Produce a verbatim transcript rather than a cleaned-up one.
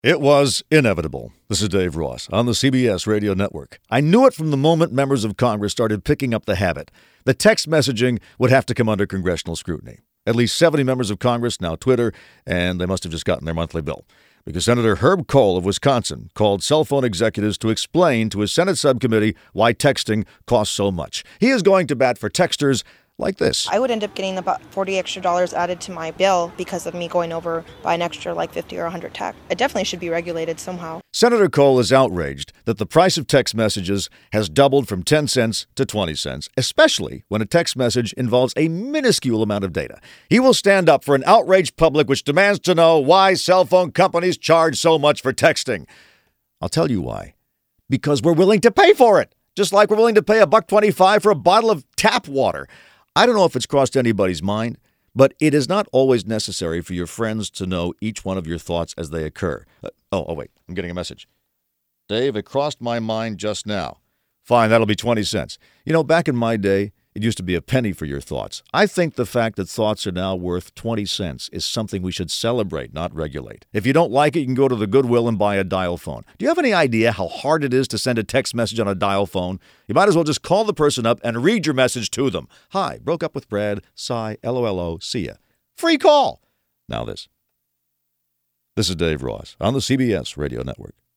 It was inevitable. This is Dave Ross on the C B S Radio Network. I knew it from the moment members of Congress started picking up the habit. The text messaging would have to come under congressional scrutiny. At least seventy members of Congress now Twitter, and they must have just gotten their monthly bill. Because Senator Herb Kohl of Wisconsin called cell phone executives to explain to his Senate subcommittee why texting costs so much. He is going to bat for texters like this. I would end up getting about forty extra dollars added to my bill because of me going over by an extra like fifty or one hundred text. It definitely should be regulated somehow. Senator Kohl is outraged that the price of text messages has doubled from ten cents to twenty cents, especially when a text message involves a minuscule amount of data. He will stand up for an outraged public which demands to know why cell phone companies charge so much for texting. I'll tell you why. Because we're willing to pay for it, just like we're willing to pay a buck twenty-five for a bottle of tap water. I don't know if it's crossed anybody's mind, but it is not always necessary for your friends to know each one of your thoughts as they occur. Uh, oh, oh, wait, I'm getting a message. Dave, it crossed my mind just now. Fine, that'll be twenty cents. You know, back in my day, it used to be a penny for your thoughts. I think the fact that thoughts are now worth twenty cents is something we should celebrate, not regulate. If you don't like it, you can go to the Goodwill and buy a dial phone. Do you have any idea how hard it is to send a text message on a dial phone? You might as well just call the person up and read your message to them. Hi, broke up with Brad, sigh, L O L O, see ya. Free call. Now this. This is Dave Ross on the C B S Radio Network.